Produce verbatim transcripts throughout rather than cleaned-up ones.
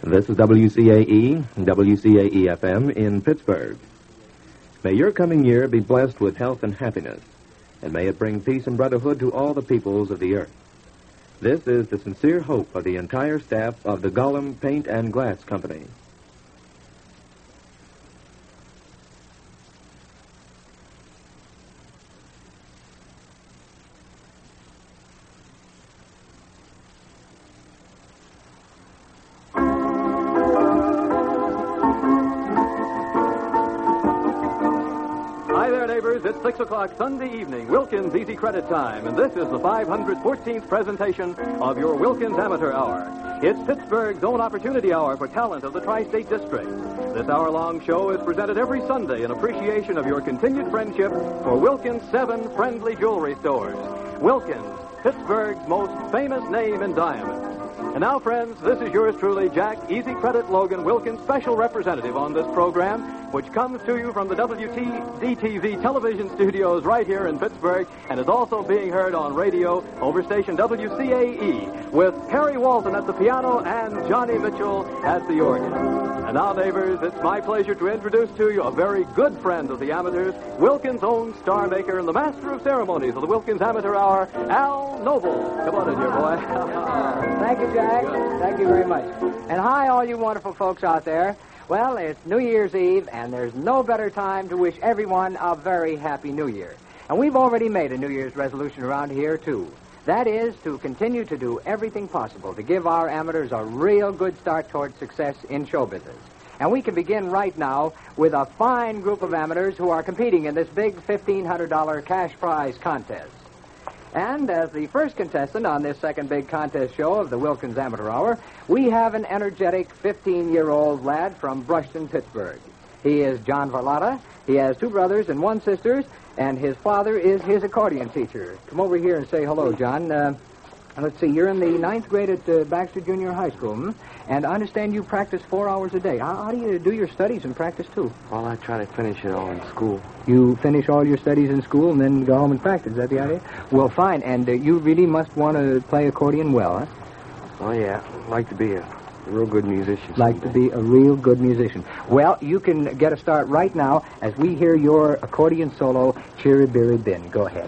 This is W C A E, W C A E F M in Pittsburgh. May your coming year be blessed with health and happiness, and may it bring peace and brotherhood to all the peoples of the earth. This is the sincere hope of the entire staff of the Gollum Paint and Glass Company. It's six o'clock Sunday evening, Wilkins Easy Credit Time, and this is the five hundred fourteenth presentation of your Wilkins Amateur Hour. It's Pittsburgh's own opportunity hour for talent of the Tri-State District. This hour-long show is presented every Sunday in appreciation of your continued friendship for Wilkins' seven friendly jewelry stores. Wilkins, Pittsburgh's most famous name in diamonds. And now, friends, this is yours truly, Jack Easy Credit Logan Wilkins, special representative on this program, which comes to you from the W T D T V television studios right here in Pittsburgh, and is also being heard on radio over station W C A E, with Harry Walton at the piano and Johnny Mitchell at the organ. And now, neighbors, it's my pleasure to introduce to you a very good friend of the amateurs, Wilkins' own star maker and the master of ceremonies of the Wilkins Amateur Hour, Al Noble. Come on in here, boy. Thank you, Jack. Thank you very much. And hi, all you wonderful folks out there. Well, it's New Year's Eve, and there's no better time to wish everyone a very happy New Year. And we've already made a New Year's resolution around here, too. That is to continue to do everything possible to give our amateurs a real good start toward success in show business. And we can begin right now with a fine group of amateurs who are competing in this big fifteen hundred dollars cash prize contest. And as the first contestant on this second big contest show of the Wilkins Amateur Hour, we have an energetic fifteen-year-old lad from Brushton, Pittsburgh. He is John Varlotta. He has two brothers and one sister, and his father is his accordion teacher. Come over here and say hello, John. Uh, let's see, you're in the ninth grade at uh, Baxter Junior High School, hmm? And I understand you practice four hours a day. How, how do you do your studies and practice, too? Well, I try to finish it all in school. You finish all your studies in school and then go home and practice. Is that the idea? Well, fine. And uh, you really must want to play accordion well, huh? Oh, yeah. I'd like to be a real good musician. Like to be a real good musician. Well, you can get a start right now as we hear your accordion solo, Chirry Birry Bin. Go ahead.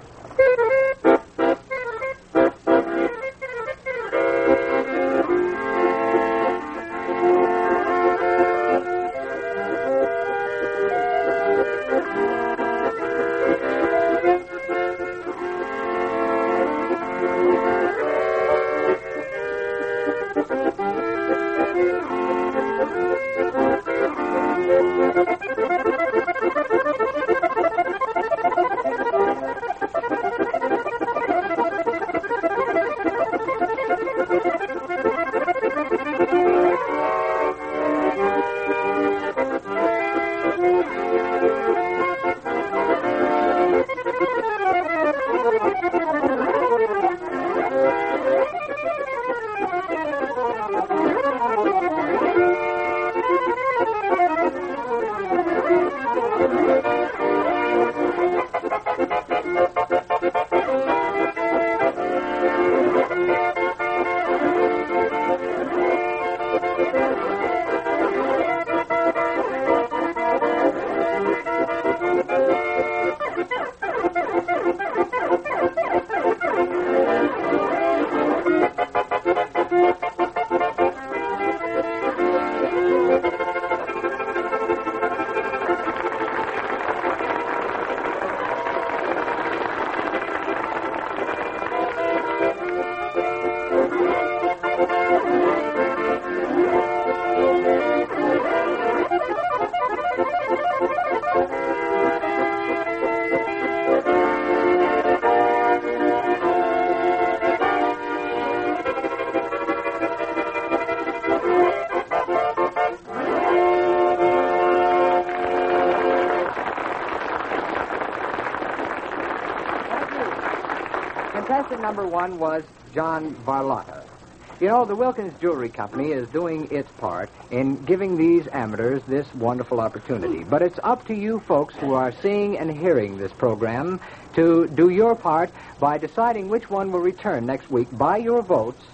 Contestant number one was John Varlotta. You know, the Wilkins Jewelry Company is doing its part in giving these amateurs this wonderful opportunity. But it's up to you folks who are seeing and hearing this program to do your part by deciding which one will return next week by your votes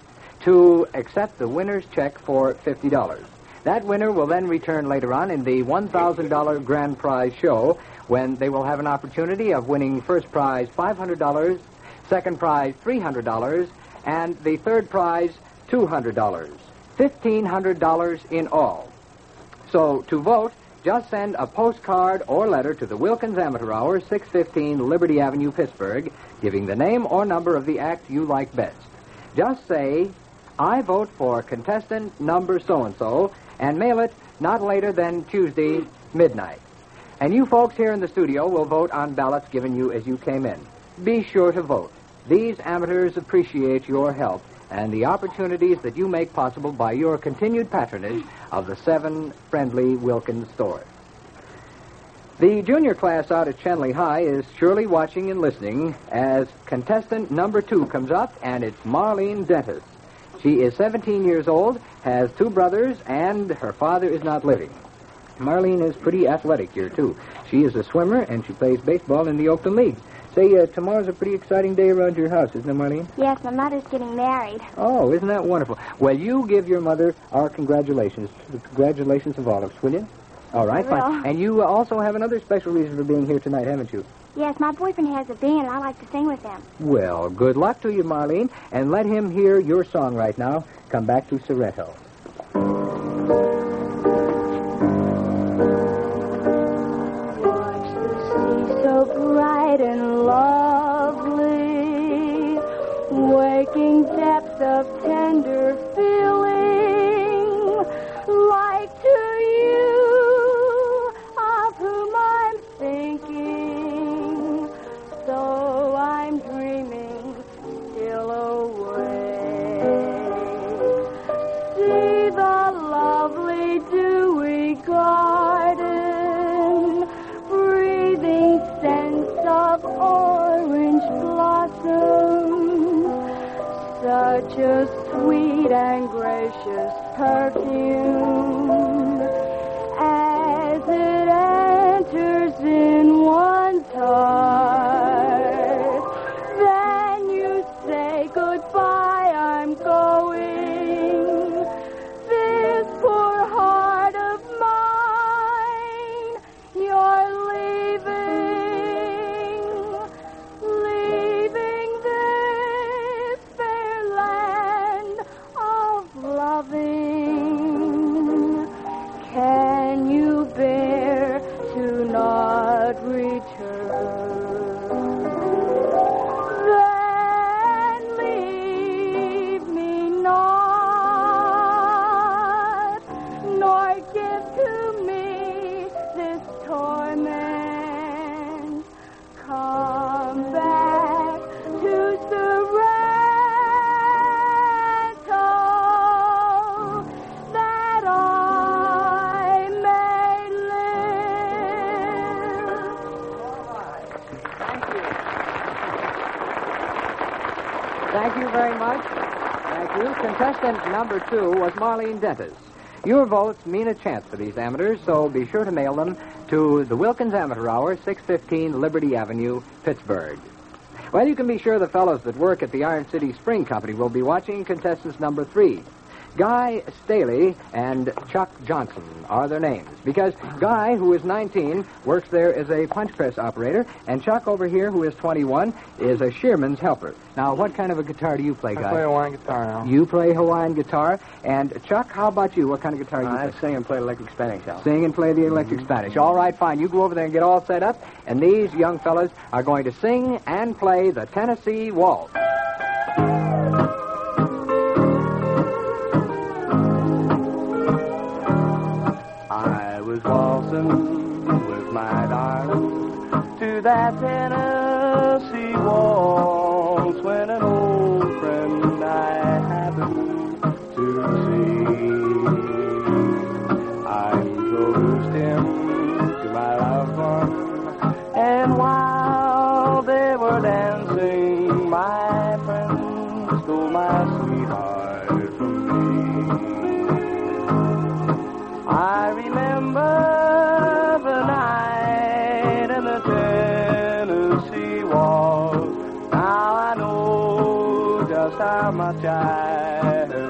to accept the winner's check for fifty dollars. That winner will then return later on in the one thousand dollars grand prize show when they will have an opportunity of winning first prize five hundred dollars, second prize three hundred dollars, and the third prize two hundred dollars. fifteen hundred dollars in all. So to vote, just send a postcard or letter to the Wilkins Amateur Hour, six fifteen Liberty Avenue, Pittsburgh, giving the name or number of the act you like best. Just say, I vote for contestant number so-and-so, and mail it not later than Tuesday midnight. And you folks here in the studio will vote on ballots given you as you came in. Be sure to vote. These amateurs appreciate your help and the opportunities that you make possible by your continued patronage of the seven friendly Wilkins stores. The junior class out at Chenley High is surely watching and listening as contestant number two comes up, and it's Marlene Dentis. She is seventeen years old, has two brothers, and her father is not living. Marlene is pretty athletic here, too. She is a swimmer, and she plays baseball in the Oakland League. Say, uh, tomorrow's a pretty exciting day around your house, isn't it, Marlene? Yes, my mother's getting married. Oh, isn't that wonderful? Well, you give your mother our congratulations. The congratulations of all of us, will you? All right, I fine. will. And you uh, also have another special reason for being here tonight, haven't you? Yes, my boyfriend has a band, and I like to sing with him. Well, good luck to you, Marlene, and let him hear your song right now. Come back to Soretto. Watch the sea so bright and lovely, waking depths of tender feeling, like to you, of whom I'm thinking, so I'm dreaming still away. See the lovely dewy garden, breathing scents of orange blossoms, such a sweet and gracious perfume as it enters in one's heart. Then you say goodbye, I'm going. This poor heart of mine, you're leaving, leaving this fair land of loving. Can you bear to not return? Then leave me not, nor give to me this torment. Come back to Sorrento, that I may live. Thank you. Thank you very much. Thank you. Contestant number two was Marlene Dentis. Your votes mean a chance for these amateurs, so be sure to mail them to the Wilkins Amateur Hour, six fifteen Liberty Avenue, Pittsburgh. Well, you can be sure the fellows that work at the Iron City Spring Company will be watching contestants number three. Guy Staley and Chuck Johnson are their names, because Guy, who is nineteen, works there as a punch press operator, and Chuck over here, who is twenty-one, is a shearman's helper. Now, what kind of a guitar do you play, Guy? I play Hawaiian guitar now. You play Hawaiian guitar, and Chuck, how about you? What kind of guitar do you I play? sing and play electric Spanish now. Sing and play the electric Spanish. All right, fine. You go over there and get all set up, and these young fellas are going to sing and play the Tennessee Waltz. I was waltzing with my darling to that Tennessee waltz when an old friend I happened to see. I introduced him to my loved one, and while they were dancing, my friend stole my sweetheart from me. I remember the night in the Tennessee waltz. Now I know just how much I have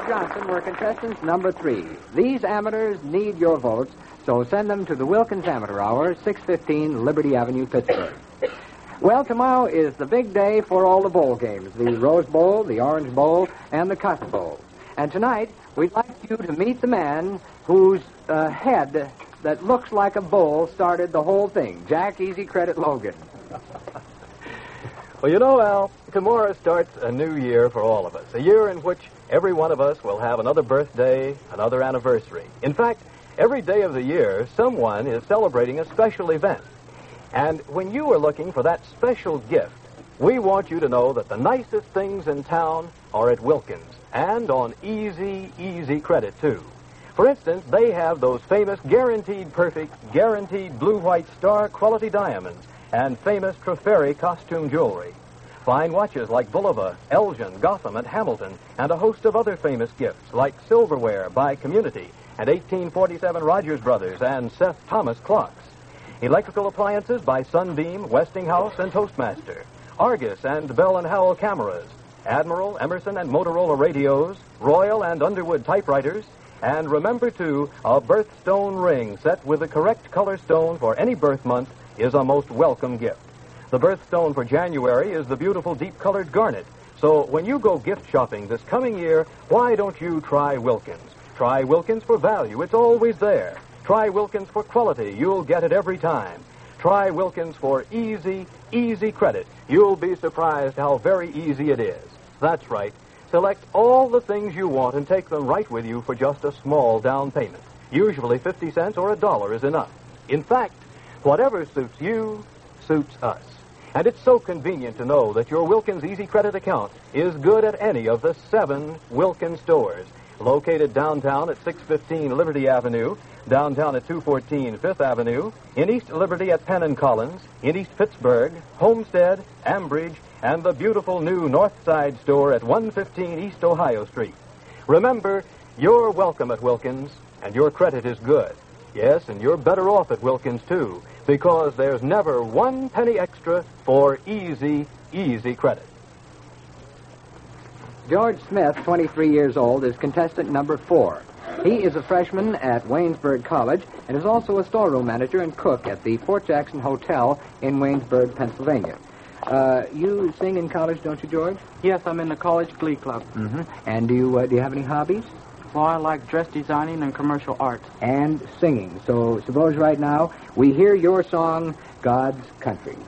Johnson were contestants number three. These amateurs need your votes, so send them to the Wilkins Amateur Hour, six fifteen Liberty Avenue, Pittsburgh. Well, tomorrow is the big day for all the bowl games, the Rose Bowl, the Orange Bowl, and the Cotton Bowl. And tonight, we'd like you to meet the man whose uh, head that looks like a bowl started the whole thing, Jack Easy Credit Logan. Well, you know, Al, tomorrow starts a new year for all of us, a year in which every one of us will have another birthday, another anniversary. In fact, every day of the year, someone is celebrating a special event. And when you are looking for that special gift, we want you to know that the nicest things in town are at Wilkins, and on easy, easy credit, too. For instance, they have those famous guaranteed perfect, guaranteed blue-white star quality diamonds and famous Treferi costume jewelry. Fine watches like Bulova, Elgin, Gotham, and Hamilton, and a host of other famous gifts like silverware by Community and eighteen forty-seven Rogers Brothers and Seth Thomas clocks. Electrical appliances by Sunbeam, Westinghouse, and Toastmaster. Argus and Bell and Howell cameras. Admiral, Emerson, and Motorola radios. Royal and Underwood typewriters. And remember, too, a birthstone ring set with the correct color stone for any birth month is a most welcome gift. The birthstone for January is the beautiful deep-colored garnet. So when you go gift shopping this coming year, why don't you try Wilkins? Try Wilkins for value. It's always there. Try Wilkins for quality. You'll get it every time. Try Wilkins for easy, easy credit. You'll be surprised how very easy it is. That's right. Select all the things you want and take them right with you for just a small down payment. Usually fifty cents or a dollar is enough. In fact, whatever suits you, suits us. And it's so convenient to know that your Wilkins Easy Credit account is good at any of the seven Wilkins stores, located downtown at six fifteen Liberty Avenue, downtown at two fourteen Fifth Avenue, in East Liberty at Penn and Collins, in East Pittsburgh, Homestead, Ambridge, and the beautiful new North Side store at one fifteen East Ohio Street. Remember, you're welcome at Wilkins, and your credit is good. Yes, and you're better off at Wilkins, too, because there's never one penny extra for easy, easy credit. George Smith, twenty-three years old, is contestant number four. He is a freshman at Waynesburg College and is also a storeroom manager and cook at the Fort Jackson Hotel in Waynesburg, Pennsylvania. Uh, you sing in college, don't you, George? Yes, I'm in the college glee club. Mm-hmm. And do you, uh, do you have any hobbies? Well, I like dress designing and commercial art. And singing. So suppose right now we hear your song, God's Country.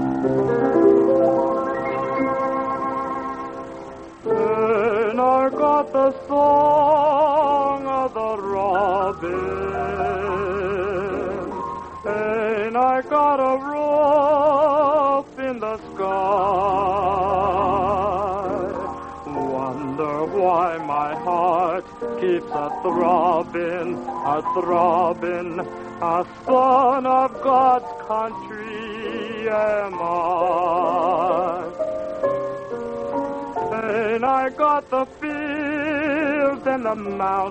And I got the song of the robin, and I got a rope in the sky. Wonder why my heart keeps a-throbbing, a-throbbing. A son of God's country am I. And I got the fields and the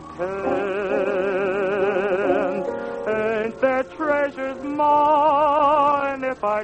mountains. Ain't there treasures mine if I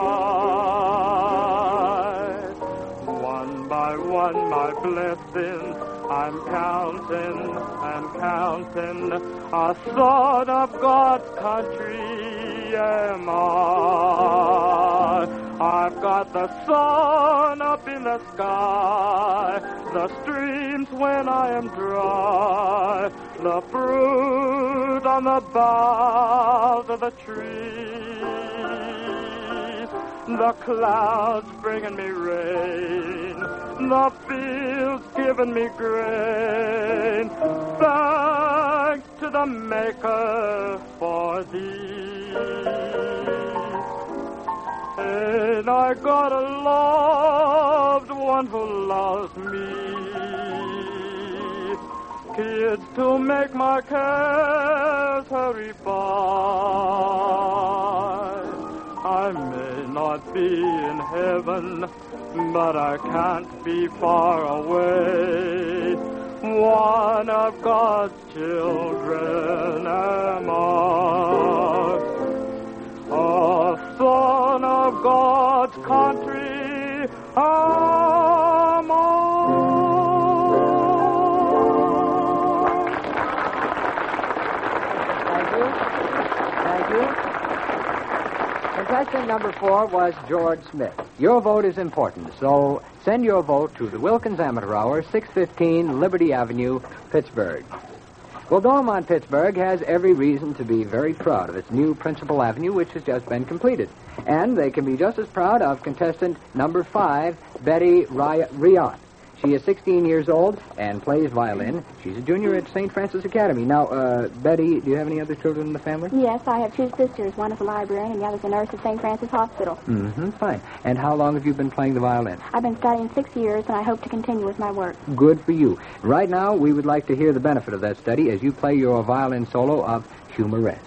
try? One by one, my blessings I'm counting, I'm counting. A son of God's country am I. I've got the sun up in the sky, the streams when I am dry, the fruit on the boughs of the trees, the clouds bringing me rain, the fields giving me grain. Thanks to the Maker for these. And I got a loved one who loves me. Kids to make my cares hurry by. I may not be in heaven, but I can't be far away. One of God's children am I. A son of God's country am I. Thank you. Contestant number four was George Smith. Your vote is important, so send your vote to the Wilkins Amateur Hour, six fifteen Liberty Avenue, Pittsburgh. Well, Dormont, Pittsburgh has every reason to be very proud of its new Principal Avenue, which has just been completed. And they can be just as proud of contestant number five, Betty Ry- Riant. She is sixteen years old and plays violin. She's a junior at Saint Francis Academy. Now, uh, Betty, do you have any other children in the family? Yes, I have two sisters. One is a librarian and the other is a nurse at Saint Francis Hospital. Mm-hmm, fine. And how long have you been playing the violin? I've been studying six years, and I hope to continue with my work. Good for you. Right now, we would like to hear the benefit of that study as you play your violin solo of Humoresque.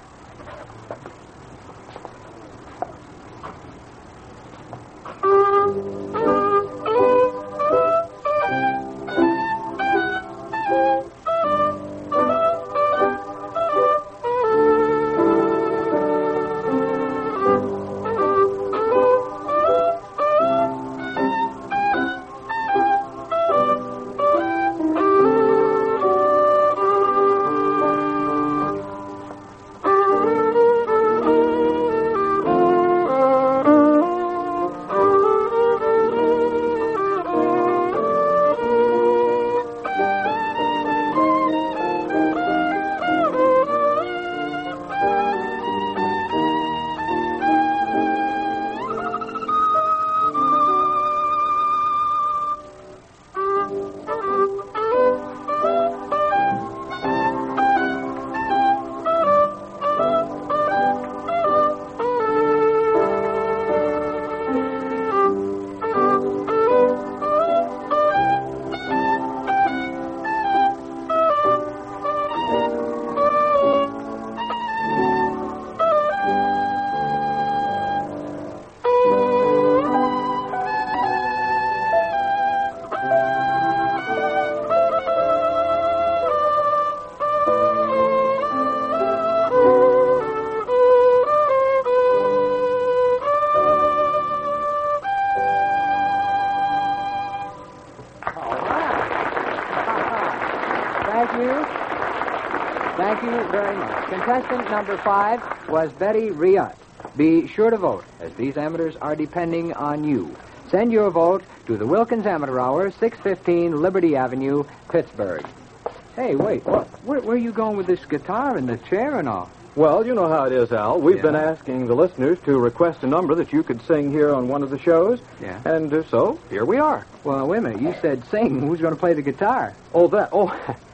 Thank you very much. Contestant number five was Betty Riant. Be sure to vote, as these amateurs are depending on you. Send your vote to the Wilkins Amateur Hour, six fifteen Liberty Avenue, Pittsburgh. Hey, wait, what, where, where are you going with this guitar and the chair and all? Well, you know how it is, Al. We've Yeah. been asking the listeners to request a number that you could sing here on one of the shows. Yeah. And uh, so, here we are. Well, wait a minute. You said sing. Who's going to play the guitar? Oh, that. Oh,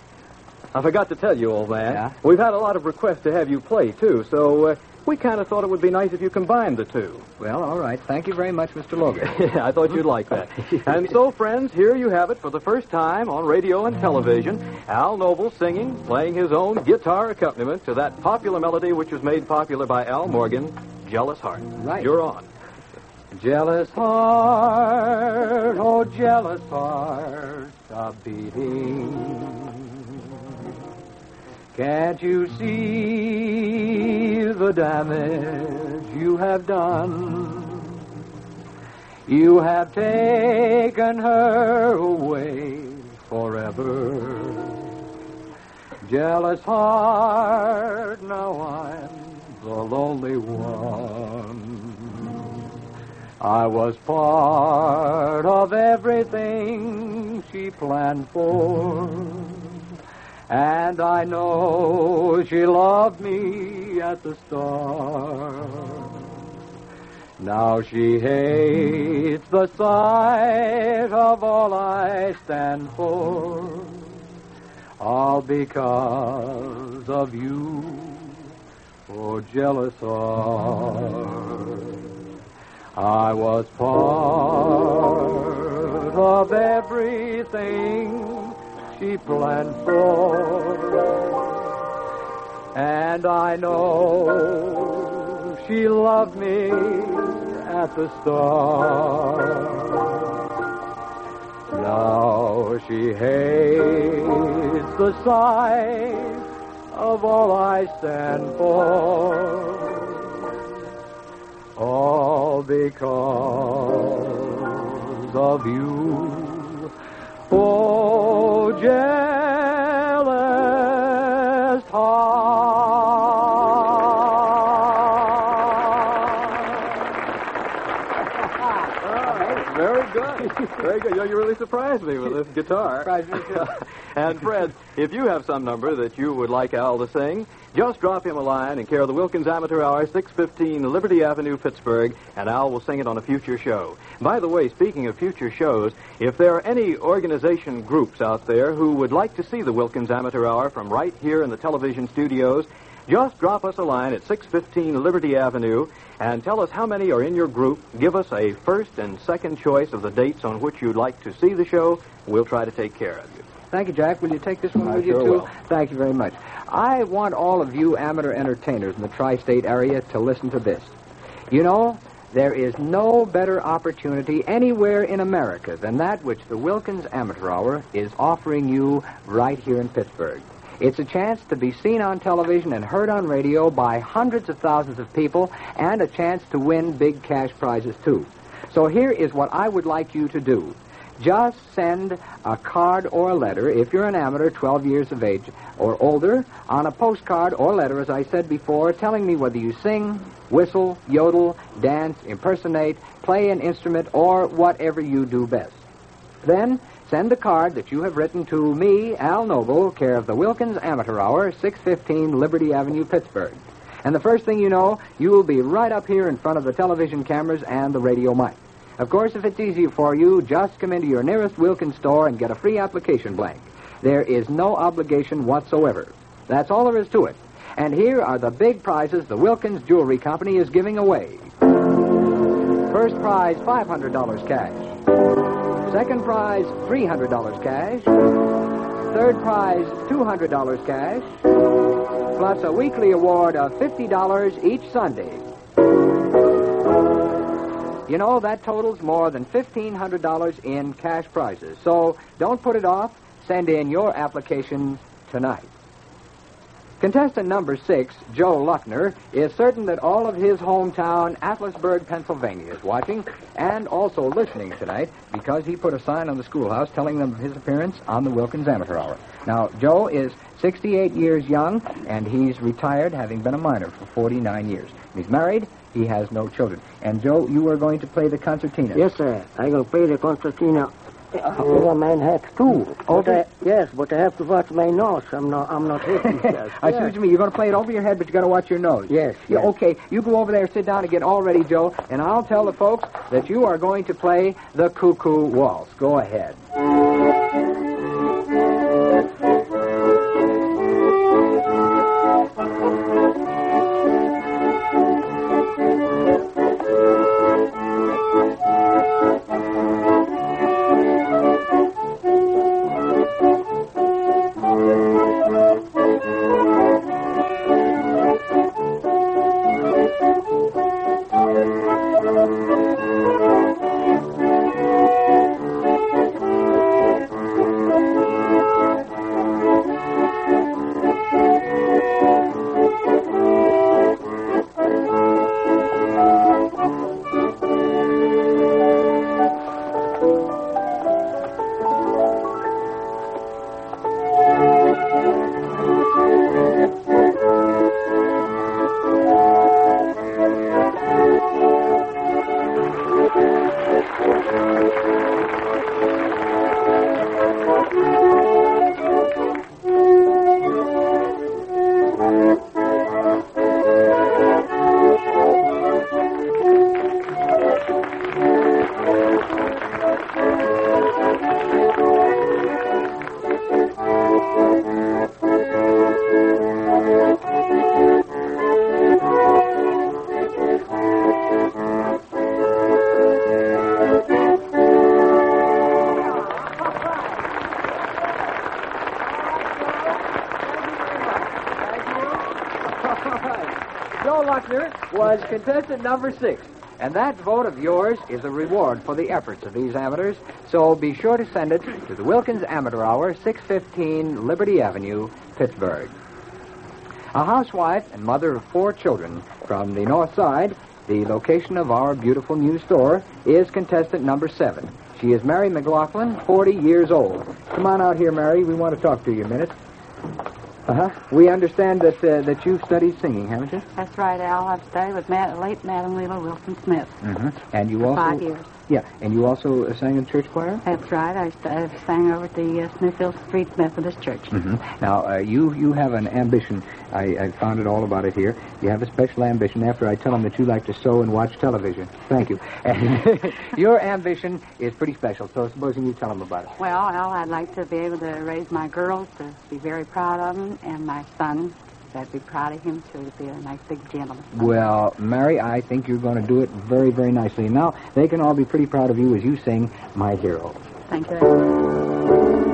I forgot to tell you, old man. Yeah? We've had a lot of requests to have you play, too, so uh, we kind of thought it would be nice if you combined the two. Well, all right. Thank you very much, Mister Logan. I thought you'd like that. And so, friends, here you have it for the first time on radio and television. Al Noble singing, playing his own guitar accompaniment to that popular melody which was made popular by Al Morgan, Jealous Heart. Right. You're on. Jealous heart, oh jealous heart, stop beating. Can't you see the damage you have done? You have taken her away forever. Jealous heart, now I'm the lonely one. I was part of everything she planned for, and I know she loved me at the start. Now she hates the sight of all I stand for, all because of you, oh jealous heart. I was part of everything she planned for, and I know she loved me at the start. Now she hates the sight of all I stand for, all because of you, oh jealous heart. Very good. Very good. You, know, you really surprised me with this guitar. Surprised me, too. And, Fred, if you have some number that you would like Al to sing, just drop him a line in care of the Wilkins Amateur Hour, six fifteen Liberty Avenue, Pittsburgh, and Al will sing it on a future show. By the way, speaking of future shows, if there are any organization groups out there who would like to see the Wilkins Amateur Hour from right here in the television studios, just drop us a line at six fifteen Liberty Avenue and tell us how many are in your group. Give us a first and second choice of the dates on which you'd like to see the show. We'll try to take care of you. Thank you, Jack. Will you take this one I with sure you, too? will. Thank you very much. I want all of you amateur entertainers in the tri-state area to listen to this. You know, there is no better opportunity anywhere in America than that which the Wilkins Amateur Hour is offering you right here in Pittsburgh. It's a chance to be seen on television and heard on radio by hundreds of thousands of people, and a chance to win big cash prizes, too. So here is what I would like you to do. Just send a card or a letter, if you're an amateur twelve years of age or older, on a postcard or letter, as I said before, telling me whether you sing, whistle, yodel, dance, impersonate, play an instrument, or whatever you do best. Then send the card that you have written to me, Al Noble, care of the Wilkins Amateur Hour, six fifteen Liberty Avenue, Pittsburgh. And the first thing you know, you will be right up here in front of the television cameras and the radio mic. Of course, if it's easier for you, just come into your nearest Wilkins store and get a free application blank. There is no obligation whatsoever. That's all there is to it. And here are the big prizes the Wilkins Jewelry Company is giving away. First prize, five hundred dollars cash. Second prize, three hundred dollars cash. Third prize, two hundred dollars cash. Plus a weekly award of fifty dollars each Sunday. You know, that totals more than fifteen hundred dollars in cash prizes. So don't put it off. Send in your application tonight. Contestant number six, Joe Luckner, is certain that all of his hometown, Atlasburg, Pennsylvania, is watching and also listening tonight because he put a sign on the schoolhouse telling them of his appearance on the Wilkins Amateur Hour. Now, Joe is sixty-eight years young, and he's retired, having been a miner for forty-nine years. He's married. He has no children. And, Joe, you are going to play the concertina. Yes, sir. I will play the concertina. Uh, man has too. Oh, but I, yes, but I have to watch my nose. I'm not. I'm not hitting myself. I see what you mean. You're going to play it over your head, but you got to watch your nose. Yes. Yeah. yes. Okay. You go over there, sit down, and get all ready, Joe. And I'll tell the folks that you are going to play the Cuckoo Waltz. Go ahead. Joe Luckner was contestant number six. And that vote of yours is a reward for the efforts of these amateurs. So be sure to send it to the Wilkins Amateur Hour, six fifteen Liberty Avenue, Pittsburgh. A housewife and mother of four children from the north side, the location of our beautiful new store, is contestant number seven. She is Mary McLaughlin, forty years old. Come on out here, Mary. We want to talk to you a minute. Uh-huh. We understand that uh, that you've studied singing, haven't you? That's right, Al. I've studied with Matt, late Madam Leela Wilson Smith. Mm-hmm. And you for also five years. Yeah, and you also uh, sang in church choir? That's right. I, st- I sang over at the uh, Smithfield Street Methodist Church. Mm-hmm. Now, uh, you you have an ambition. I, I found it all about it here. You have a special ambition after I tell them that you like to sew and watch television. Thank you. And your ambition is pretty special, so supposing you tell them about it. Well, well, I'd like to be able to raise my girls to be very proud of them, and my son, I'd be proud of him, too, to be a nice big gentleman. Well, Mary, I think you're going to do it very, very nicely. Now, they can all be pretty proud of you as you sing My Hero. Thank you.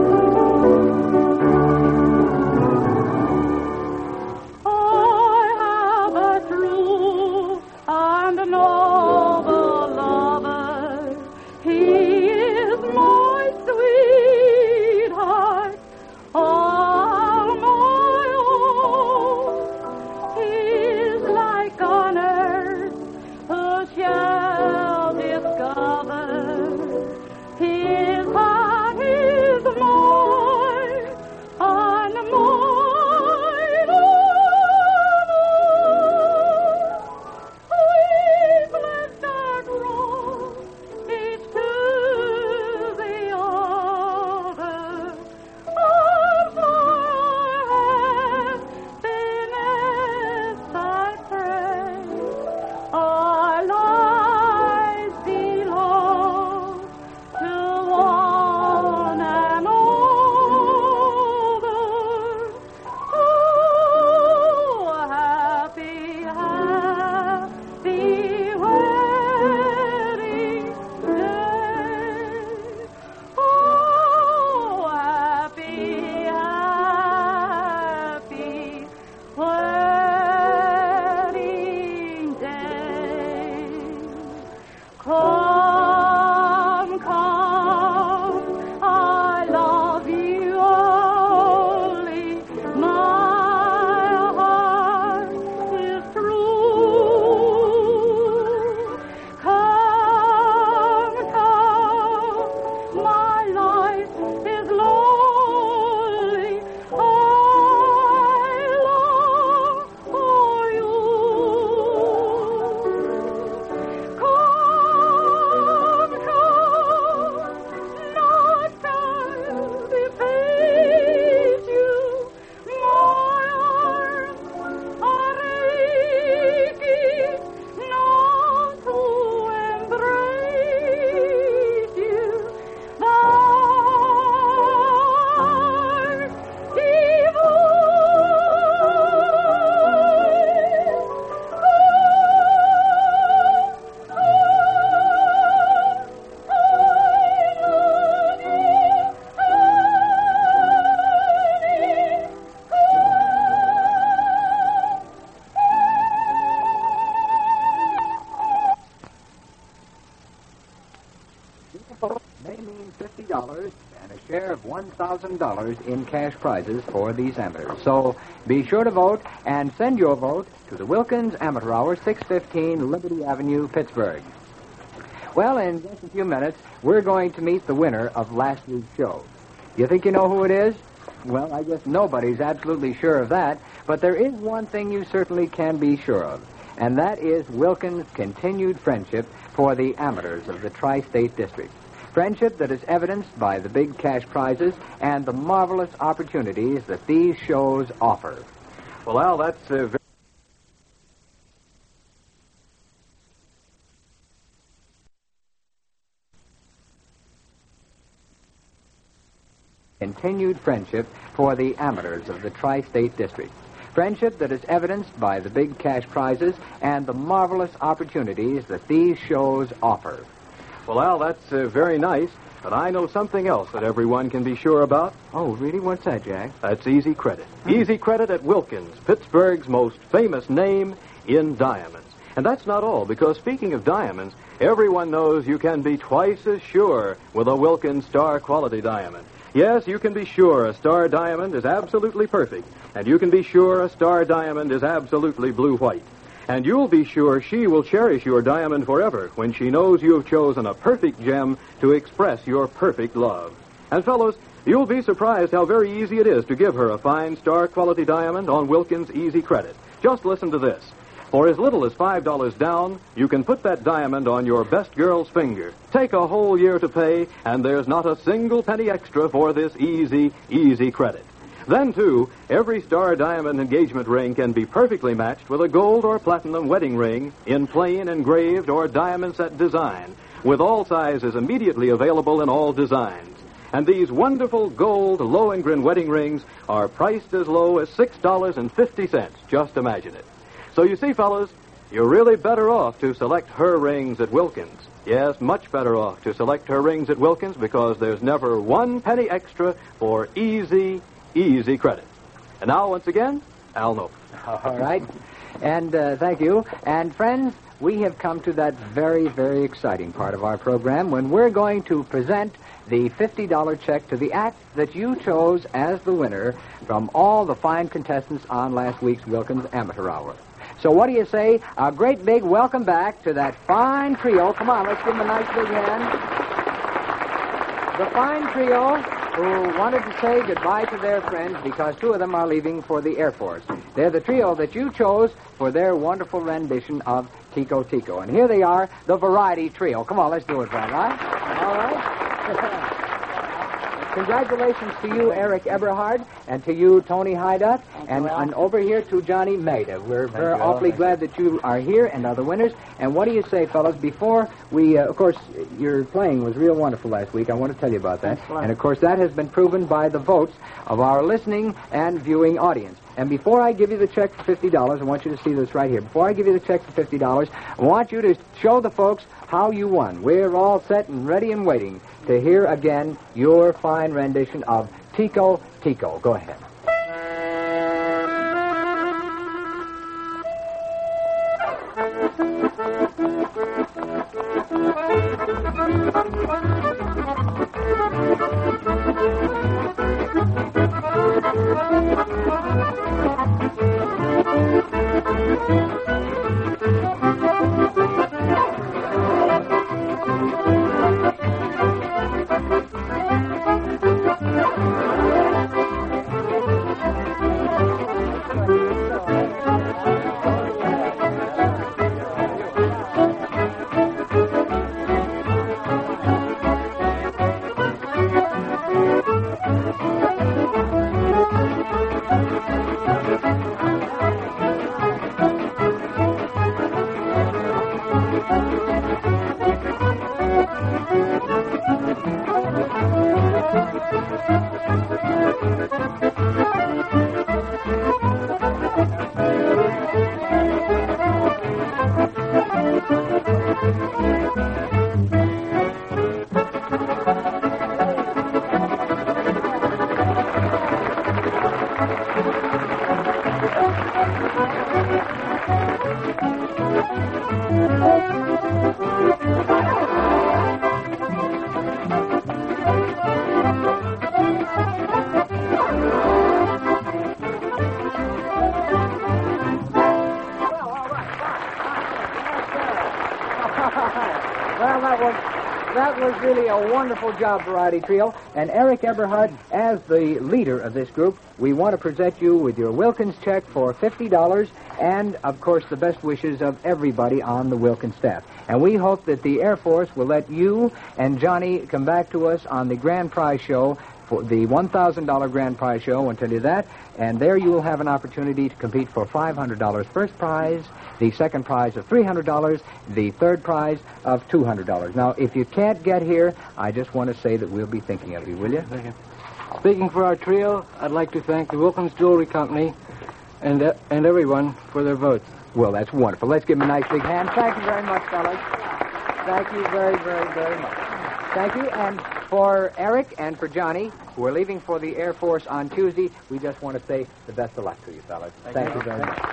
May mean fifty dollars and a share of one thousand dollars in cash prizes for these amateurs. So be sure to vote and send your vote to the Wilkins Amateur Hour, six fifteen Liberty Avenue, Pittsburgh. Well, in just a few minutes, we're going to meet the winner of last week's show. You think you know who it is? Well, I guess nobody's absolutely sure of that, but there is one thing you certainly can be sure of, and that is Wilkins' continued friendship for the amateurs of the Tri-State District. Friendship that is evidenced by the big cash prizes and the marvelous opportunities that these shows offer. Well, Al, that's uh, very... Continued friendship for the amateurs of the Tri-State District. Friendship that is evidenced by the big cash prizes and the marvelous opportunities that these shows offer. Well, Al, that's uh, very nice, but I know something else that everyone can be sure about. Oh, really? What's that, Jack? That's Easy Credit. Hmm. Easy Credit at Wilkins, Pittsburgh's most famous name in diamonds. And that's not all, because speaking of diamonds, everyone knows you can be twice as sure with a Wilkins Star Quality Diamond. Yes, you can be sure a Star Diamond is absolutely perfect, and you can be sure a Star Diamond is absolutely blue-white. And you'll be sure she will cherish your diamond forever when she knows you've chosen a perfect gem to express your perfect love. And fellows, you'll be surprised how very easy it is to give her a fine Star Quality Diamond on Wilkins Easy Credit. Just listen to this. For as little as five dollars down, you can put that diamond on your best girl's finger. Take a whole year to pay, and there's not a single penny extra for this easy, easy credit. Then, too, every Star Diamond engagement ring can be perfectly matched with a gold or platinum wedding ring in plain, engraved, or diamond set design, with all sizes immediately available in all designs. And these wonderful gold Lohengrin wedding rings are priced as low as six dollars and fifty cents. Just imagine it. So you see, fellas, you're really better off to select her rings at Wilkins. Yes, much better off to select her rings at Wilkins, because there's never one penny extra for easy, easy credit. And now, once again, Al Noble. All right. And uh, thank you. And friends, we have come to that very, very exciting part of our program when we're going to present the fifty dollars check to the act that you chose as the winner from all the fine contestants on last week's Wilkins Amateur Hour. So what do you say? A great big welcome back to that fine trio. Come on, let's give them a nice big hand. The fine trio who wanted to say goodbye to their friends because two of them are leaving for the Air Force. They're the trio that you chose for their wonderful rendition of Tico Tico. And here they are, the Variety Trio. Come on, let's do it, Brad, all right? All right? Congratulations to you, Eric Eberhard, and to you, Tony Hyduck, and, and over here to Johnny Maida. We're very awfully glad that you are here and are the winners. And what do you say, fellas, before we, uh, of course, your playing was real wonderful last week. I want to tell you about that. And, of course, that has been proven by the votes of our listening and viewing audience. And before I give you the check for fifty dollars, I want you to see this right here. Before I give you the check for fifty dollars, I want you to show the folks how you won. We're all set and ready and waiting to hear again your fine rendition of Tico Tico. Go ahead. That was really a wonderful job, Variety Trio. And Eric Eberhard, as the leader of this group, we want to present you with your Wilkins check for fifty dollars and, of course, the best wishes of everybody on the Wilkins staff. And we hope that the Air Force will let you and Johnny come back to us on the Grand Prize Show, for the one thousand dollars Grand Prize Show, I'll tell you that. And there you will have an opportunity to compete for five hundred dollars first prize, the second prize of three hundred dollars, the third prize of two hundred dollars. Now, if you can't get here, I just want to say that we'll be thinking of you, will you? Thank you. Speaking for our trio, I'd like to thank the Wilkins Jewelry Company and uh, and everyone for their votes. Well, that's wonderful. Let's give them a nice big hand. Thank you very much, fellas. Thank you very, very, very much. Thank you. And for Eric and for Johnny, who are leaving for the Air Force on Tuesday, we just want to say the best of luck to you, fellas. Thank, Thank you. you very much.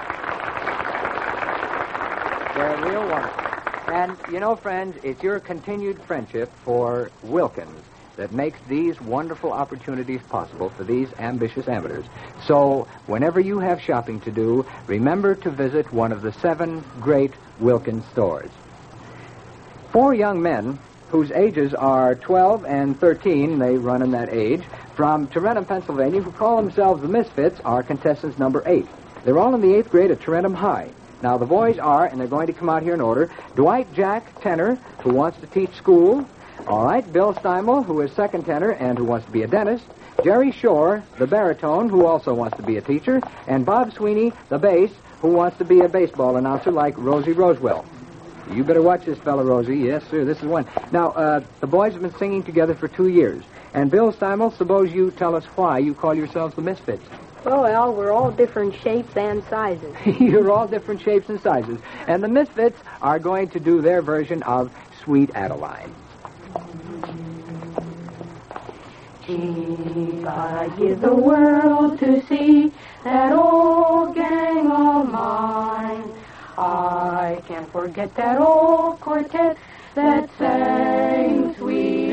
They're real wonderful. And, you know, friends, it's your continued friendship for Wilkins that makes these wonderful opportunities possible for these ambitious amateurs. So, whenever you have shopping to do, remember to visit one of the seven great Wilkins stores. Four young men whose ages are twelve and thirteen, they run in that age, from Tarentum, Pennsylvania, who call themselves the Misfits, are contestants number eight. They're all in the eighth grade at Tarentum High. Now, the boys are, and they're going to come out here in order, Dwight Jack, tenor, who wants to teach school. All right, Bill Steimel, who is second tenor and who wants to be a dentist. Jerry Shore, the baritone, who also wants to be a teacher. And Bob Sweeney, the bass, who wants to be a baseball announcer like Rosie Rosewell. You better watch this fella, Rosie. Yes, sir, this is one. Now, uh, the boys have been singing together for two years. And Bill Steimel, suppose you tell us why you call yourselves the Misfits. Well, Al, we're all different shapes and sizes. You're all different shapes and sizes. And the Misfits are going to do their version of Sweet Adeline. Gee, I'd give the world to see that old gang of mine. I can't forget that old quartet that sang Sweet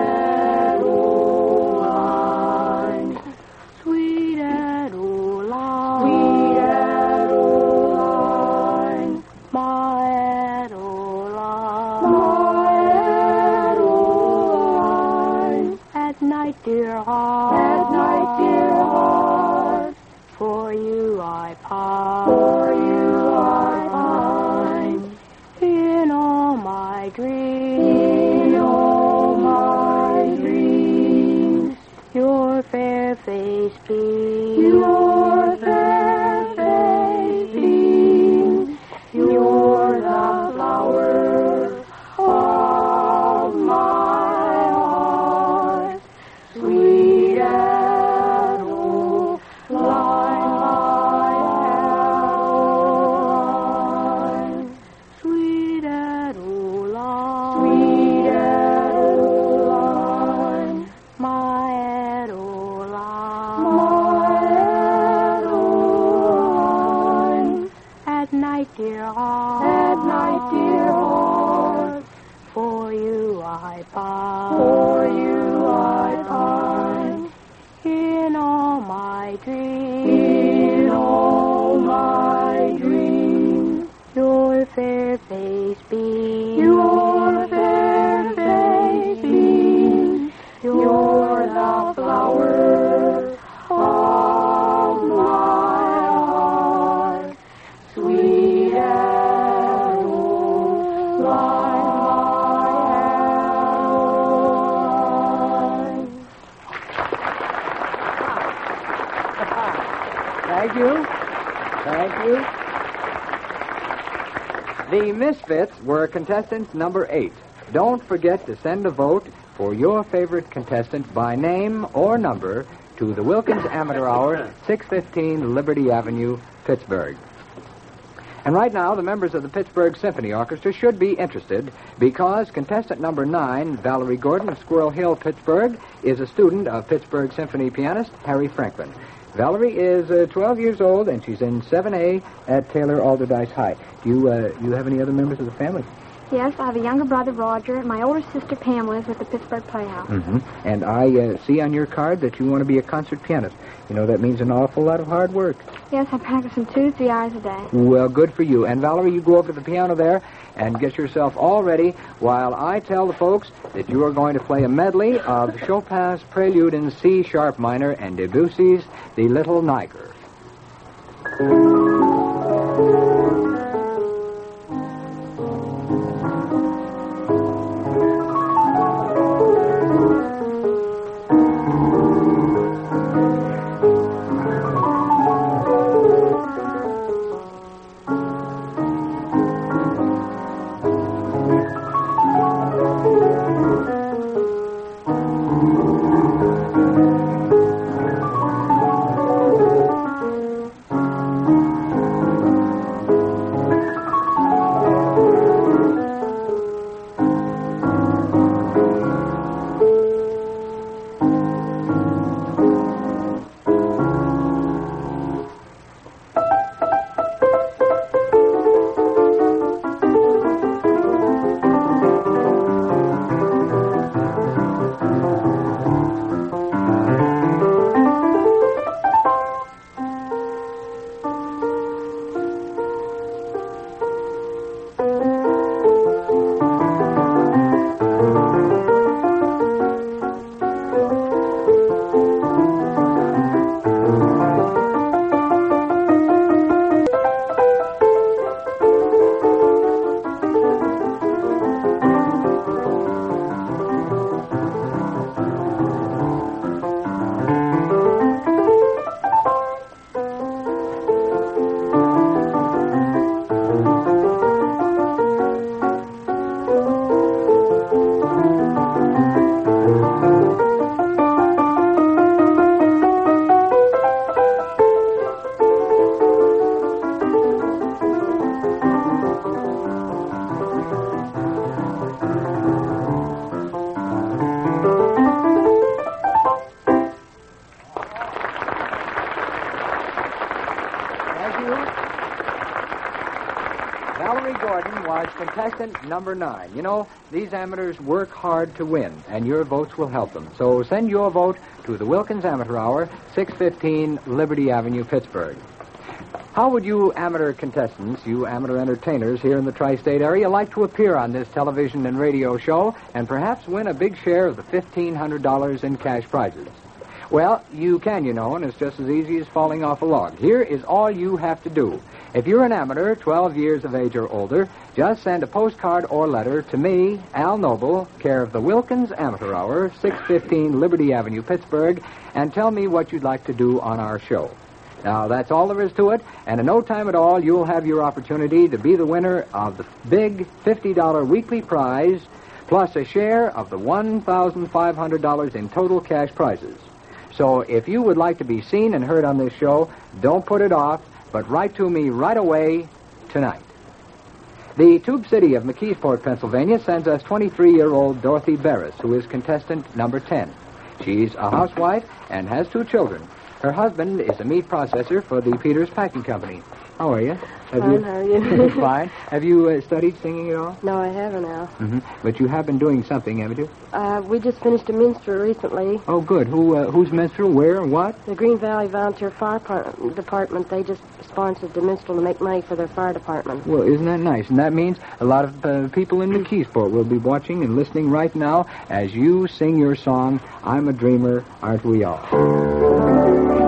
Adeline. Sweet Adeline. Sweet Adeline. My Adeline. My Adeline. At night, dear heart. At night, dear heart. For you I pine. For you I pine. In all my dreams. In all my dreams. Your fair face beams. Your fair face beams. You're the flower of my heart. Sweet Adeline, my Adeline. Sweet Adeline, sweet Adeline, my Adeline, my Adeline. At night, dear heart, at night, dear heart, for you I pine, for you I pine. In all my dreams, in all my dreams, your fair face beams, your fair face beams, you're the flower of my heart, sweet Adeline, my Adeline. Thank you. Thank you. The Misfits were contestant number eight. Don't forget to send a vote for your favorite contestant by name or number to the Wilkins Amateur Hour, six fifteen Liberty Avenue, Pittsburgh. And right now, the members of the Pittsburgh Symphony Orchestra should be interested because contestant number nine, Valerie Gordon of Squirrel Hill, Pittsburgh, is a student of Pittsburgh Symphony pianist Harry Franklin. Valerie is uh, twelve years old, and she's in seven A at Taylor Alderdice High. Do you, uh, you have any other members of the family? Yes, I have a younger brother, Roger, and my older sister, Pamela, is with the Pittsburgh Playhouse. Mm-hmm. And I uh, see on your card that you want to be a concert pianist. You know, that means an awful lot of hard work. Yes, I practice them two, three hours a day. Well, good for you. And, Valerie, you go over to the piano there and get yourself all ready while I tell the folks that you are going to play a medley of Chopin's Prelude in C-sharp minor and Debussy's The Little Niger. contestant number nine. You know, these amateurs work hard to win, and your votes will help them. So send your vote to the Wilkins Amateur Hour, six fifteen Liberty Avenue, Pittsburgh. How would you amateur contestants, you amateur entertainers here in the tri-state area, like to appear on this television and radio show and perhaps win a big share of the fifteen hundred dollars in cash prizes? Well, you can, you know, and it's just as easy as falling off a log. Here is all you have to do. If you're an amateur, twelve years of age or older, just send a postcard or letter to me, Al Noble, care of the Wilkins Amateur Hour, six fifteen Liberty Avenue, Pittsburgh, and tell me what you'd like to do on our show. Now, that's all there is to it, and in no time at all, you'll have your opportunity to be the winner of the big fifty dollars weekly prize, plus a share of the one thousand five hundred dollars in total cash prizes. So if you would like to be seen and heard on this show, don't put it off, but write to me right away tonight. The Tube City of McKeesport, Pennsylvania, sends us twenty-three-year-old Dorothy Barris, who is contestant number ten. She's a housewife and has two children. Her husband is a meat processor for the Peters Packing Company. How are you? Have Fine, you... how are you? Fine. Have you uh, studied singing at all? No, I haven't, Al. Mm-hmm. But you have been doing something, haven't you? Uh, we just finished a minstrel recently. Oh, good. Who? Uh, who's minstrel? Where and what? The Green Valley Volunteer Fire Par- Department, they just sponsored the minstrel to make money for their fire department. Well, isn't that nice? And that means a lot of uh, people in McKeesport will be watching and listening right now as you sing your song, I'm a Dreamer, Aren't We All?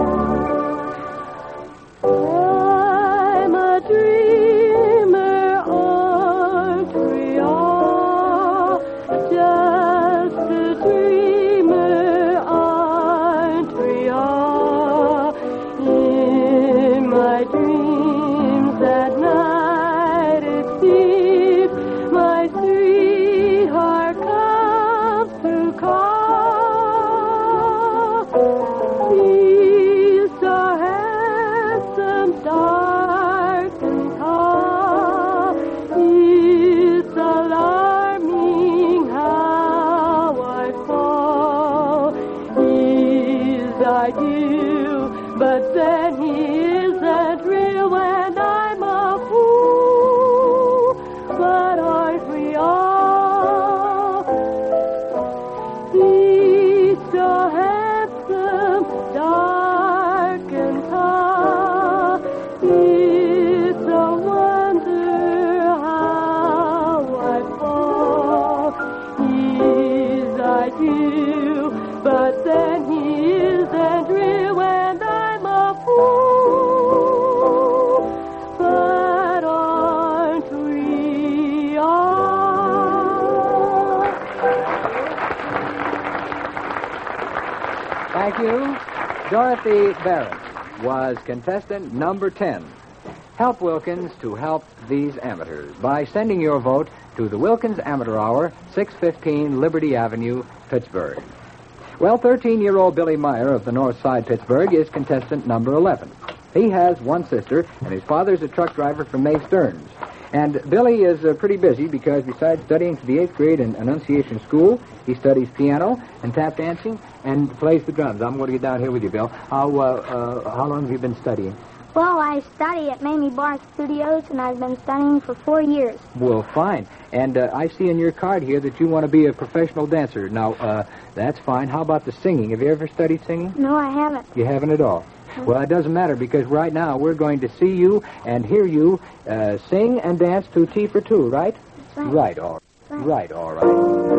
Thank you. Dorothy Barrett was contestant number ten. Help Wilkins to help these amateurs by sending your vote to the Wilkins Amateur Hour, six fifteen Liberty Avenue, Pittsburgh. Well, thirteen-year-old Billy Meyer of the North Side, Pittsburgh, is contestant number eleven. He has one sister, and his father's a truck driver for May Stearns. And Billy is uh, pretty busy because besides studying to the eighth grade in Annunciation School, he studies piano and tap dancing and plays the drums. I'm going to get down here with you, Bill. How, uh, uh, how long have you been studying? Well, I study at Mamie Barr Studios, and I've been studying for four years. Well, fine. And uh, I see in your card here that you want to be a professional dancer. Now, uh, that's fine. How about the singing? Have you ever studied singing? No, I haven't. You haven't at all? Well, it doesn't matter because right now we're going to see you and hear you uh, sing and dance to Tea for Two, right? That's right. Right, all right. Right, all right.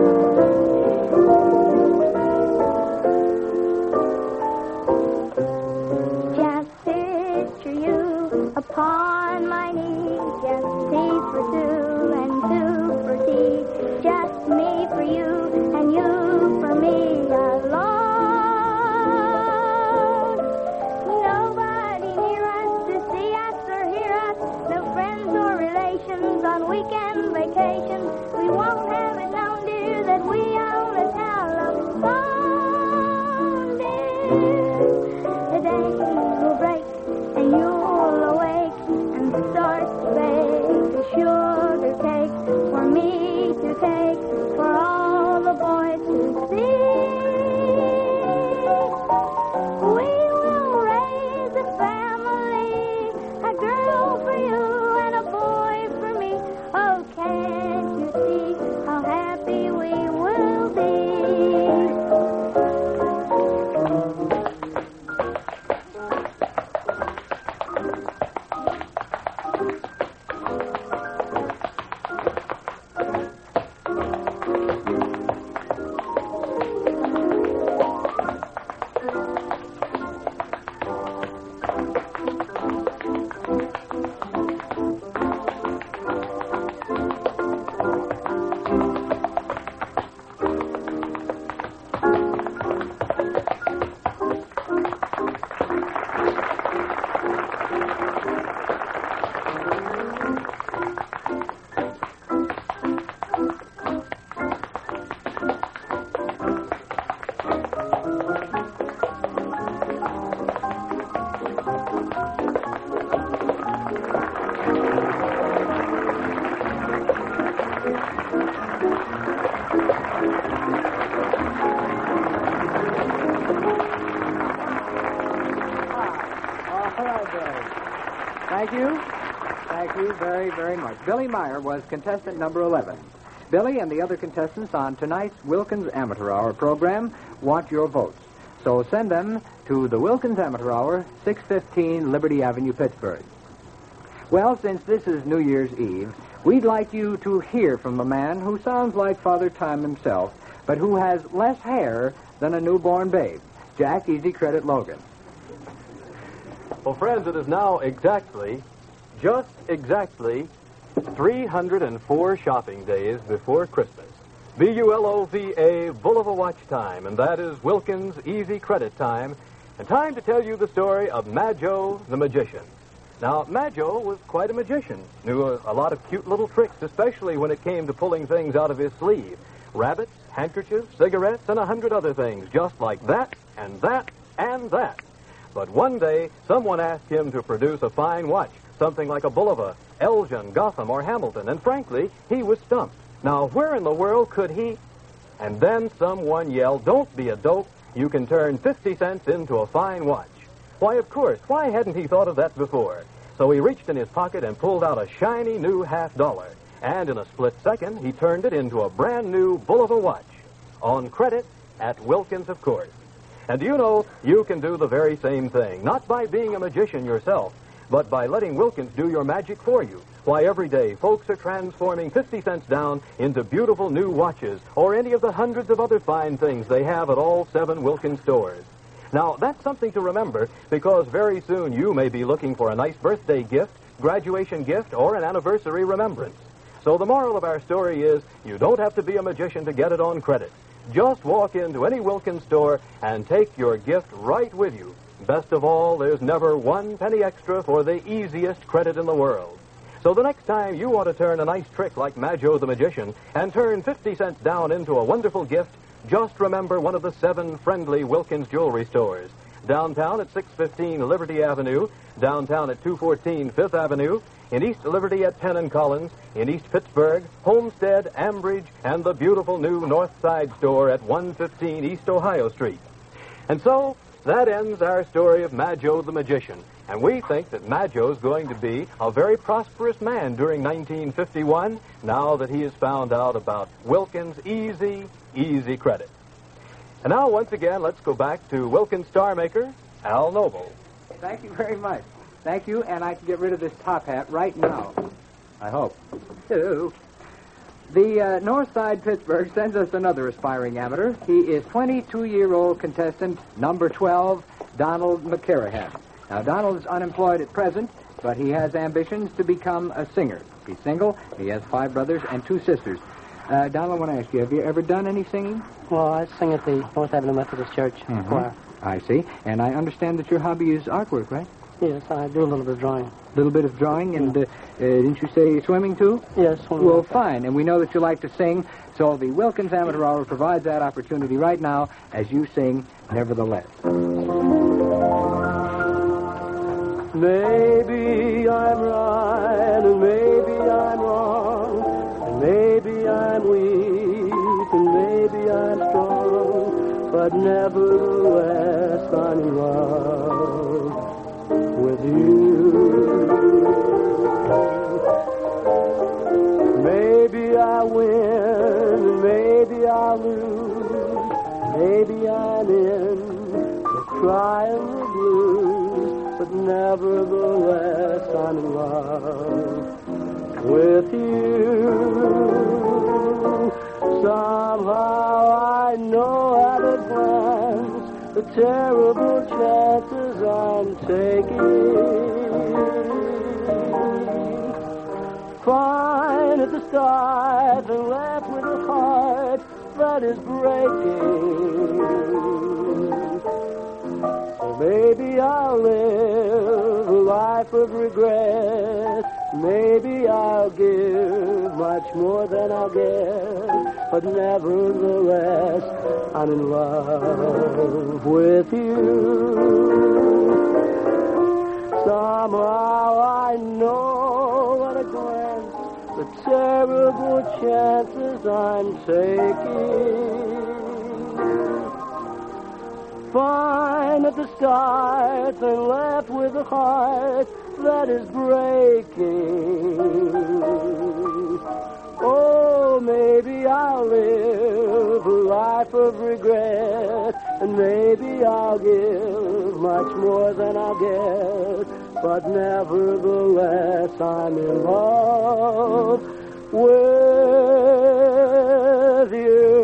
Just picture you upon my knee, just tea for two and two for tea, just me for you and you for me alone. On weekend vacations, we won't have it known, dear, that we own a telephone, dear. The day will break and you'll awake and start to bake a sugar cake for me to take, for all the boys to see. Thank you. Thank you very, very much. Billy Meyer was contestant number eleven. Billy and the other contestants on tonight's Wilkins Amateur Hour program want your votes. So send them to the Wilkins Amateur Hour, six fifteen Liberty Avenue, Pittsburgh. Well, since this is New Year's Eve, we'd like you to hear from a man who sounds like Father Time himself, but who has less hair than a newborn babe. Jack Easy Credit Logan. Well, friends, it is now exactly, just exactly, three hundred four shopping days before Christmas. B U L O V A, Bull of a Watch time, and that is Wilkins Easy Credit time, and time to tell you the story of Majo the Magician. Now, Majo was quite a magician, knew a, a lot of cute little tricks, especially when it came to pulling things out of his sleeve. Rabbits, handkerchiefs, cigarettes, and a hundred other things, just like that, and that, and that. But one day, someone asked him to produce a fine watch, something like a Bulova, Elgin, Gotham, or Hamilton, and frankly, he was stumped. Now, where in the world could he? And then someone yelled, "Don't be a dope. You can turn fifty cents into a fine watch." Why, of course, why hadn't he thought of that before? So he reached in his pocket and pulled out a shiny new half dollar. And in a split second, he turned it into a brand new Bulova watch. On credit at Wilkins, of course. And do you know, you can do the very same thing, not by being a magician yourself, but by letting Wilkins do your magic for you. Why, every day, folks are transforming fifty cents down into beautiful new watches or any of the hundreds of other fine things they have at all seven Wilkins stores. Now, that's something to remember, because very soon you may be looking for a nice birthday gift, graduation gift, or an anniversary remembrance. So the moral of our story is, you don't have to be a magician to get it on credit. Just walk into any Wilkins store and take your gift right with you. Best of all, there's never one penny extra for the easiest credit in the world. So the next time you want to turn a nice trick like Majo the Magician and turn fifty cents down into a wonderful gift, just remember one of the seven friendly Wilkins jewelry stores. Downtown at six fifteen Liberty Avenue, downtown at two fourteen Fifth Avenue, in East Liberty at Penn and Collins, in East Pittsburgh, Homestead, Ambridge, and the beautiful new North Side store at one fifteen East Ohio Street. And so, that ends our story of Majo the Magician. And we think that Majo's going to be a very prosperous man during nineteen fifty-one, now that he has found out about Wilkins Easy, Easy Credit. And now, once again, let's go back to Wilkins star maker, Al Noble. Thank you very much. Thank you, and I can get rid of this top hat right now. I hope. Two. The uh, North Side Pittsburgh sends us another aspiring amateur. He is twenty-two-year-old contestant number twelve, Donald McCarahan. Now, Donald is unemployed at present, but he has ambitions to become a singer. He's single. He has five brothers and two sisters. Uh, Donald, I want to ask you, have you ever done any singing? Well, I sing at the North Avenue Methodist Church Mm-hmm. choir. I see. And I understand that your hobby is artwork, right? Yes, I do a little bit of drawing. A little bit of drawing, and uh, uh, didn't you say swimming, too? Yes, swimming. Well, fine, and we know that you like to sing, so the Wilkins Amateur Hour provides that opportunity right now as you sing Nevertheless. Maybe I'm right, and maybe I'm wrong, and maybe I'm weak, and maybe I'm strong, but nevertheless I'm in love with you. Maybe I win, maybe I lose, maybe I'm in the cry and the blues, but nevertheless I'm in love with you. Somehow I know at a glance the terrible chances I'm taking. Fine at the start and left with a heart that is breaking. So maybe I'll live a life of regret. Maybe I'll give much more than I'll get, but nevertheless I'm in love with you. Somehow I know at a glance the terrible chances I'm taking. fine at the start and left with a heart that is breaking. Oh, maybe I'll live a life of regret, and maybe I'll give much more than I'll get, but nevertheless I'm in love with you.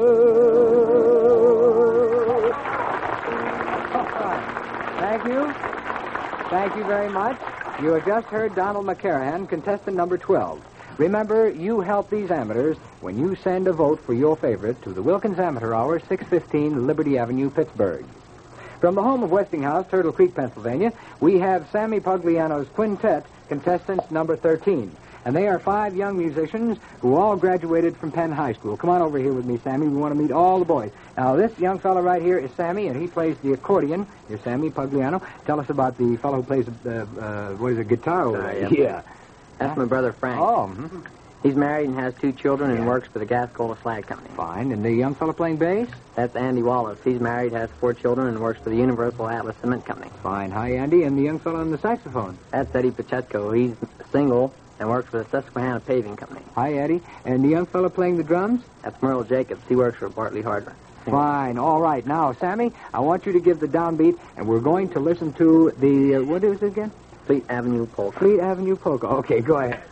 Thank you. Thank you very much. You have just heard Donald McCarran, contestant number twelve. Remember, you help these amateurs when you send a vote for your favorite to the Wilkins Amateur Hour, six fifteen Liberty Avenue, Pittsburgh. From the home of Westinghouse, Turtle Creek, Pennsylvania, we have Sammy Pugliano's Quintet, contestants number thirteen. And they are five young musicians who all graduated from Penn High School. Come on over here with me, Sammy. We want to meet all the boys. Now, this young fellow right here is Sammy, and he plays the accordion. Here's Sammy Pugliano. Tell us about the fellow who plays, uh, uh, what is it, guitar over there? Uh, yeah. yeah. That's my brother, Frank. Oh, mm-hmm. He's married and has two children and works for the Gascola Slag Company. Fine. And the young fellow playing bass? That's Andy Wallace. He's married, has four children, and works for the Universal Atlas Cement Company. Fine. Hi, Andy. And the young fellow on the saxophone? That's Eddie Pacheco. He's single and works for the Susquehanna Paving Company. Hi, Eddie. And the young fellow playing the drums? That's Merle Jacobs. He works for Bartley Hardware. Fine. All right. Now, Sammy, I want you to give the downbeat, and we're going to listen to the, uh, what is it again? Fleet Avenue Polka. Fleet Avenue Polka. Okay, go ahead.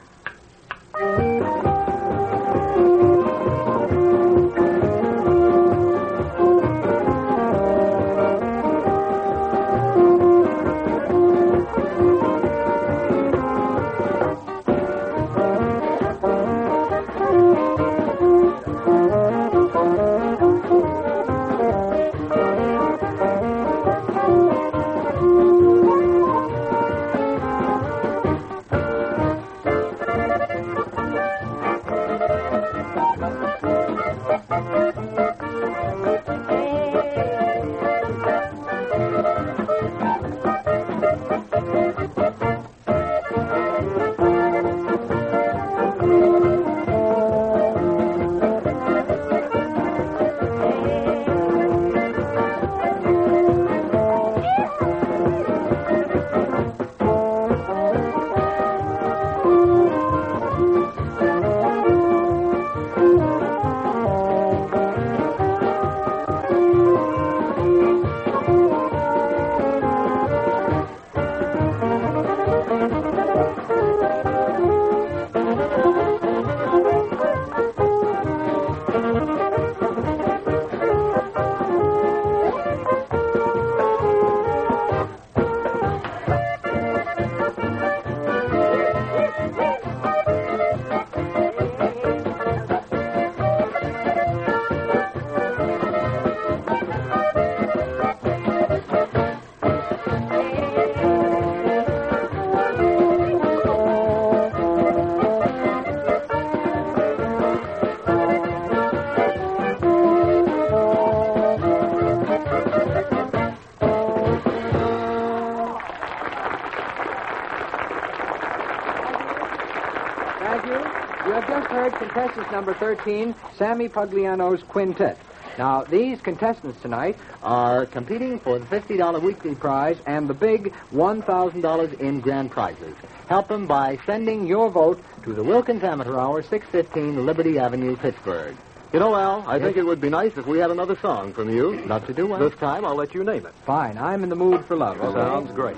Contestant number thirteen, Sammy Pugliano's Quintet. Now, these contestants tonight are competing for the fifty dollars weekly prize and the big one thousand dollars in grand prizes. Help them by sending your vote to the Wilkins Amateur Hour, six fifteen Liberty Avenue, Pittsburgh. You know, Al, I Yes? think it would be nice if we had another song from you. Love to do one. This time, I'll let you name it. Fine. I'm in the mood for love. Okay? Sounds great.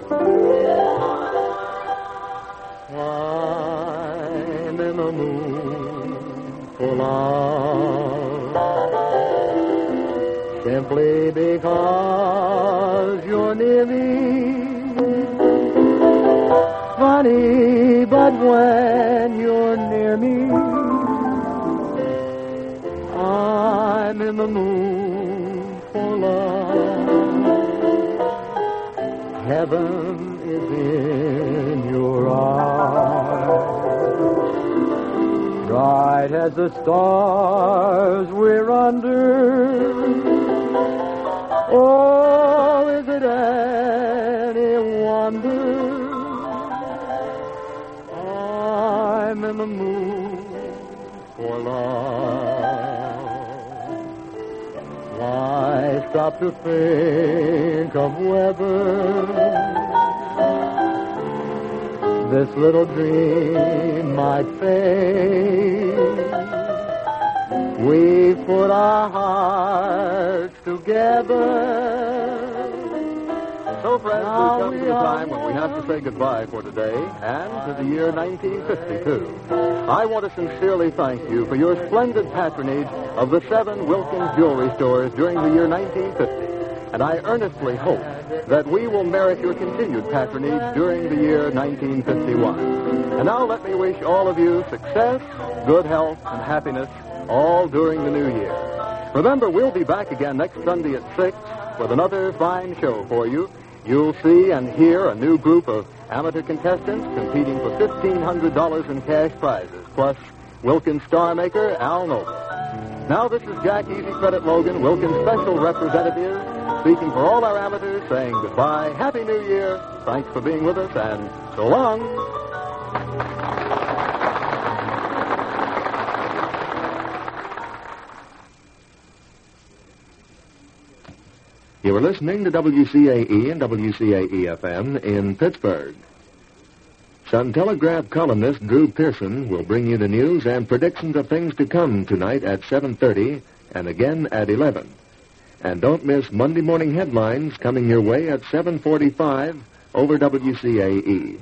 I'm in the mood for love, simply because you're near me. Funny, but when you're near me, I'm in the mood for love. Heaven is in your eyes, bright as the stars we're under. Oh, is it any wonder I'm in the mood for love? I stop to think of whether this little dream might fade, we put our hearts together. So, friends, we've come to the time when we have to say goodbye for today and to the year nineteen fifty-two. I want to sincerely thank you for your splendid patronage of the seven Wilkins jewelry stores during the year nineteen fifty. And I earnestly hope that we will merit your continued patronage during the year nineteen fifty-one. And now let me wish all of you success, good health, and happiness all during the new year. Remember, we'll be back again next Sunday at six with another fine show for you. You'll see and hear a new group of amateur contestants competing for fifteen hundred dollars in cash prizes, plus Wilkins star maker Al Noble. Now this is Jack Easy Credit Logan, Wilkins special representative, speaking for all our amateurs, saying goodbye, Happy New Year, thanks for being with us, and so long. You are listening to W C A E and W C A E F M in Pittsburgh. Sun Telegraph columnist Drew Pearson will bring you the news and predictions of things to come tonight at seven thirty and again at eleven. And don't miss Monday morning headlines coming your way at seven forty-five over W C A E.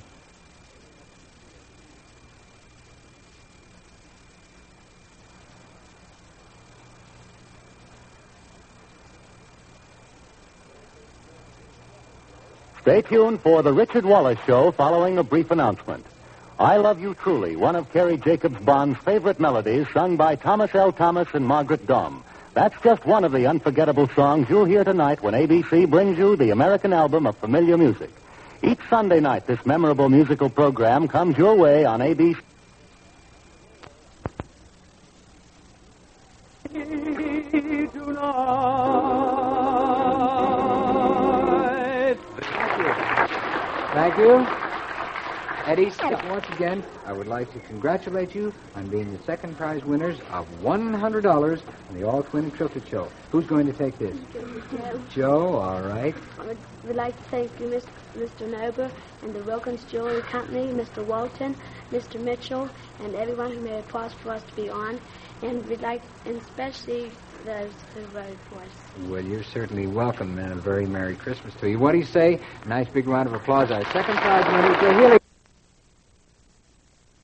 Stay tuned for the Richard Wallace Show following a brief announcement. I Love You Truly, one of Carrie Jacobs Bond's favorite melodies, sung by Thomas L. Thomas and Margaret Dom. That's just one of the unforgettable songs you'll hear tonight when A B C brings you the American album of familiar music. Each Sunday night, this memorable musical program comes your way on A B C. Thank you. Eddie, once again, I would like to congratulate you on being the second prize winners of one hundred dollars on the All-Twin Tilted Show. Who's going to take this? Joe. Joe, all right. I would, would like to thank you, Mister Noble, and the Wilkins Jewelry Company, Mister Walton, Mister Mitchell, and everyone who made it possible for us to be on. And we'd like, and especially those who voted for us. Well, you're certainly welcome, and a very Merry Christmas to you. What do you say? Nice big round of applause. Our second prize winner, Healy.